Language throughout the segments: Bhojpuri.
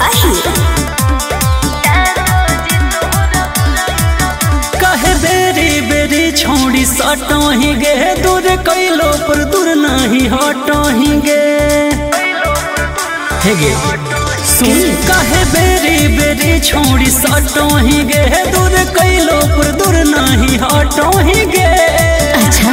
साहिल। कहे बेरी बेरी छोड़ी सटो ही गे, दूर कैलो पर दूर नहीं हटो ही गे। हे गे सुन, कहे बेरी बेरी छोड़ी सटो ही गे, दूर कैलो पर दूर नहीं हटो ही गे। अच्छा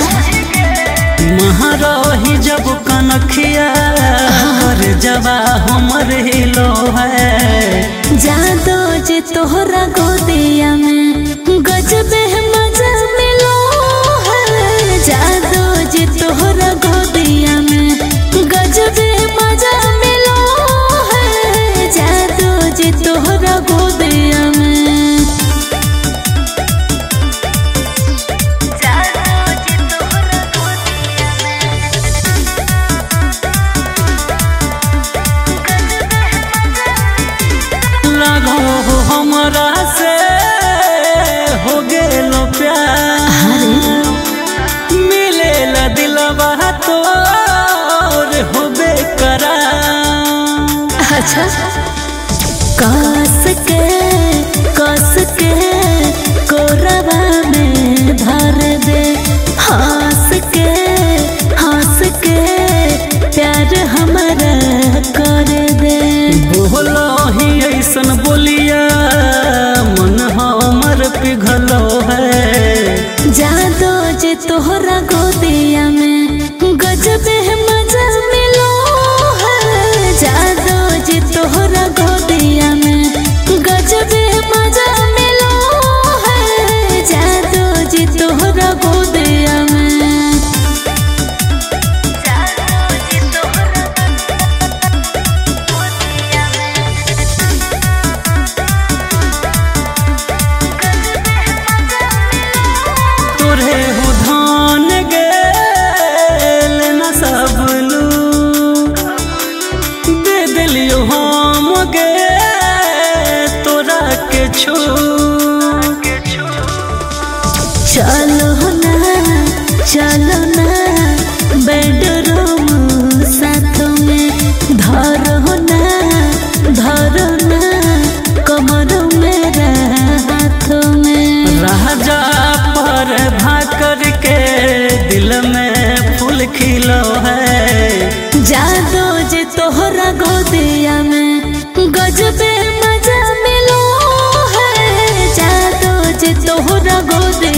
महाराही जब कनखिया कर जवा हमर हिलो है। जादो जे तोहरा गोदिया में गजबे मजा मिलो है। जादो जे तोहरा गोदिया में गजबे मजा मिलो है। जादो जे तोहरा गोदिया में लगो हमरा से हो गेलो प्यार, मिले ला दिलवा तोर होबे करार। अच्छा कस के कोरबा में भर दे, हंस के प्यार हमारा कर दे। बोलो ही ऐसन बोलिया मन हमर पिघलो है। जादो जे तोहरा गोदिया में गजबे मजा मिलो है। जादो जे तोहरा गोदिया में गजबे मजा मिलो है। जादो जे तोहरा गोदिया में तोरे हो धान गेल न सब लोग, दे दिलियो हम गे तोरा के छू। चलो ना बेडरूम साथ में, धरो ना कमर मेरा हाथ में। राजा पर भाकर के दिल में फूल खिलो है। जादो जे तोहरा गोदिया में गजबे मजा मिलो है। जादो जे तोहरा गोदिया